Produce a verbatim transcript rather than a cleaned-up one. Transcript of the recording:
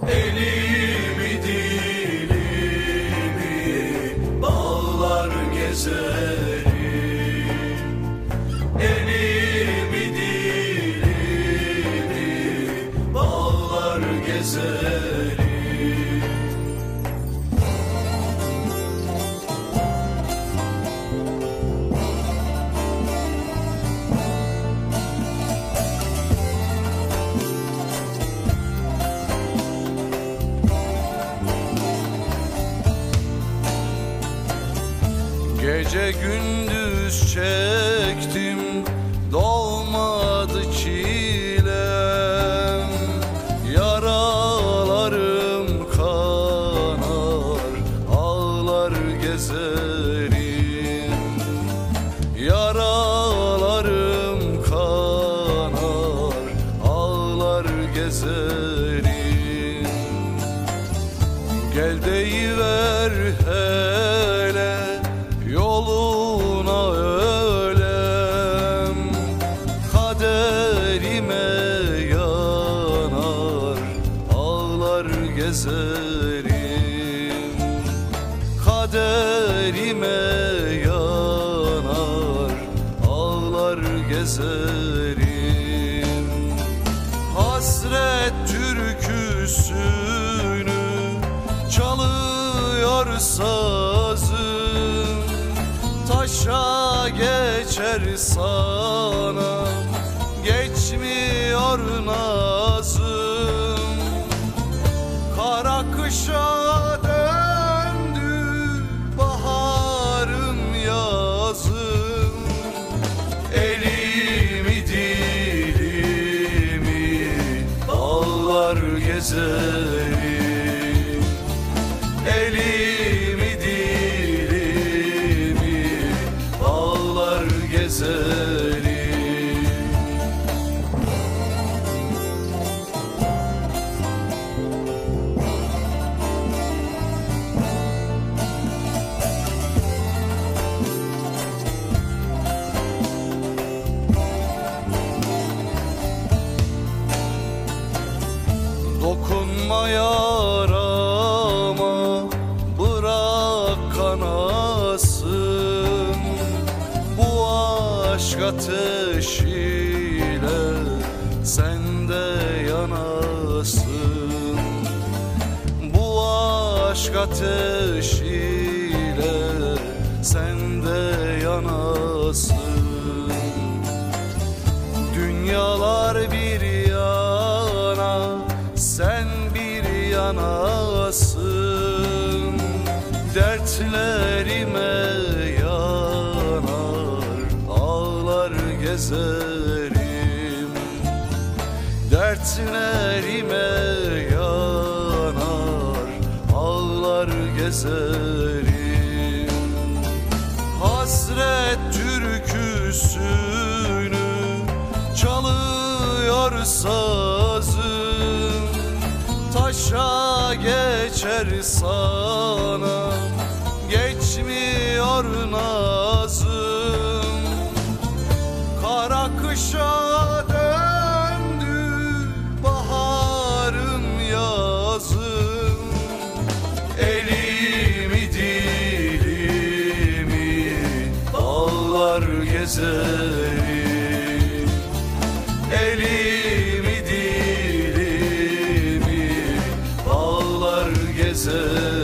Elimi dilimi bağlar gezerim. Elimi dilimi bağlar gezerim. Gece gündüz çektim, dolmadı çilem. Yaralarım kanar, ağlar gezerim. Yaralarım kanar, ağlar gezerim. Gel deyiver hele yoluna ölem, kaderime yanar, ağlar gezerim. Kaderime yanar, ağlar gezerim. Hasret türküsünü çalıyor sazım, taşa geçer sana, geçmiyor nazım. Kara kışa döndü baharım yazım. Elimi dilimi bağlar gezerim. Elimi dilimi bağlar gezerim. Dokunma yarama, bırak kanasın. Bu aşk ateşiyle sen de yanasın. Bu aşk ateşiyle sen de yanasın. Dünyalar bir yana, sen bir yanasın. Dertlerime yanar, ağlar gezerim. Dertlerime yanar, ağlar gezerim. Hasret türküsünü çalıyor sazım, taşa geçer sana, geçmiyor nazım. Kara kışa döndü baharım yazım. Elimi dilimi bağlar gezerim. Elimi dilimi bağlar gezerim.